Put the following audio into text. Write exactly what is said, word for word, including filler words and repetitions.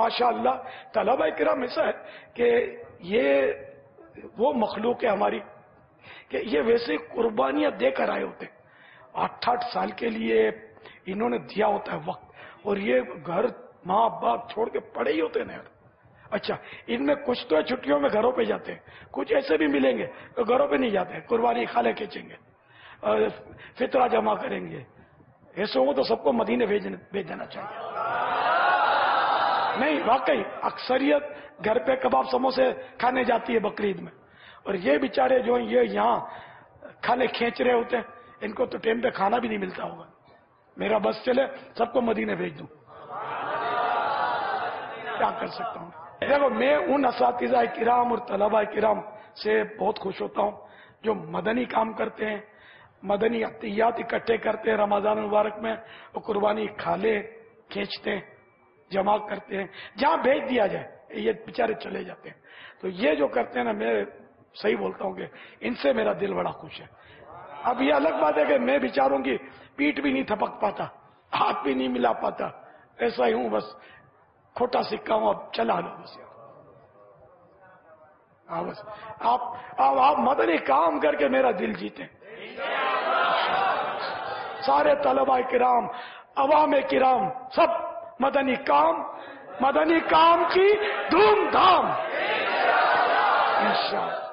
ماشاءاللہ طلبہ کرام ایسا ہے کہ یہ وہ مخلوق ہے ہماری کہ یہ ویسے قربانیاں دے کر آئے ہوتے ہیں. آٹھ آٹھ سال کے لیے انہوں نے دیا ہوتا ہے وقت, اور یہ گھر ماں باپ چھوڑ کے پڑے ہی ہوتے ہیں یار. اچھا ان میں کچھ تو چھٹیوں میں گھروں پہ جاتے ہیں, کچھ ایسے بھی ملیں گے تو گھروں پہ نہیں جاتے, قربانی کھالے کھینچیں گے, فطرہ جمع کریں گے. ایسے ہو تو سب کو مدینے بھیج دینا چاہیے. نہیں واقعی اکثریت گھر پہ کباب سموسے کھانے جاتی ہے بقرعید میں, اور یہ بیچارے جو ہیں یہ یہاں کھالے کھینچ رہے ہوتے ہیں, ان کو تو ٹائم پہ کھانا بھی نہیں ملتا ہوگا. میرا بس چلے سب کو مدینے بھیج دوں, کیا کر سکتا ہوں. دیکھو میں ان اساتذہ کرام اور طلبہ کرام سے بہت خوش ہوتا ہوں جو مدنی کام کرتے ہیں, مدنی عطیات اکٹھے کرتے ہیں رمضان مبارک میں, وہ قربانی کھالے کھینچتے ہیں, جمع کرتے ہیں, جہاں بھیج دیا جائے یہ بیچارے چلے جاتے ہیں. تو یہ جو کرتے ہیں نا, میں صحیح بولتا ہوں کہ ان سے میرا دل بڑا خوش ہے. اب یہ الگ بات ہے کہ میں بیچاروں کی پیٹ بھی نہیں تھپک پاتا, ہاتھ بھی نہیں ملا پاتا, ایسا ہی ہوں, بس کھوٹا سکہ ہوں, اب چلا لو بس. ہاں بس آپ اب آپ مدنی کام کر کے میرا دل جیتے. سارے طلبہ کرام عوام کرام سب مدنی کام مدنی کام کی دھوم دھام انشاءاللہ.